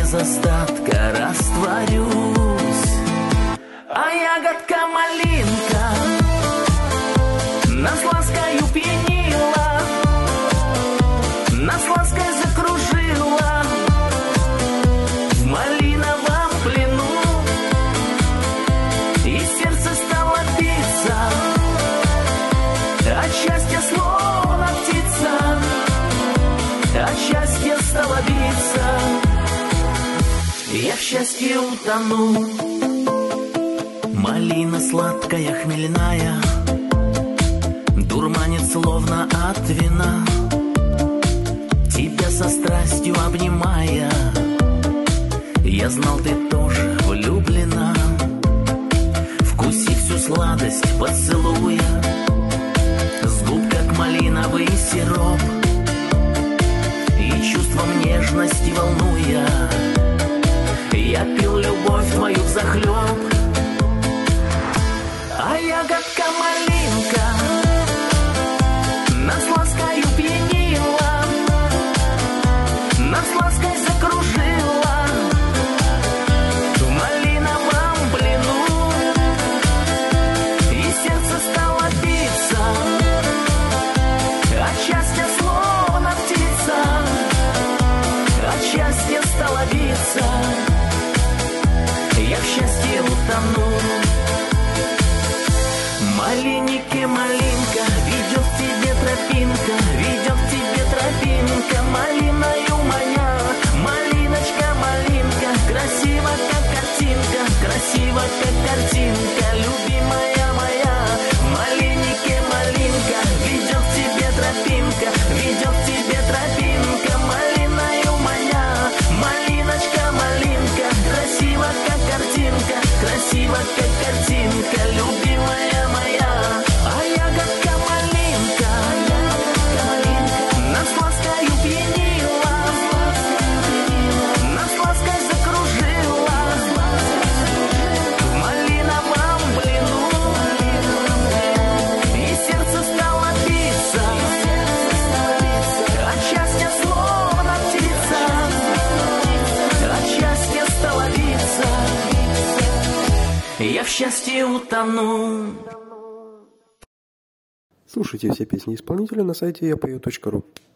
без остатка растворюсь. А ягодка-малинка нас ласкою пьянила, нас лаской закружила в малиновом плену, и сердце стало биться от счастья, словно птица, от счастья стало биться. Я в счастье утону. Малина сладкая, хмельная, дурманит словно от вина. Тебя со страстью обнимая, я знал, ты тоже влюблена. Вкуси всю сладость поцелуя, с губ как малиновый сироп, и чувством нежности волнуя, я пил любовь твою взахлеб. А ягодка-малинка нас ласкою пьянила, нас лаской закружила в малиновом плену, и сердце стало биться от счастья, словно птица, от счастья стало биться. Я в счастье утону. Малиннике малинка, ведет к тебе тропинка, ведет к тебе тропинка, малиною моя, малиночка, малинка, красиво как картинка, красиво как картинка, любимая моя. Малиннике малинка, ведет к тебе тропинка, ведет к тебе тропинка, малиною моя, малиночка, малинка, красиво как картинка, красиво как картинка, любимая моя. А ягодка-малинка нас ласкою пьянила, нас лаской закружила в малиновом плену, и сердце стало биться от счастья, словно птица, от счастья стало биться. Я в счастье утону. Слушайте все песни исполнителя на сайте yapою.ru.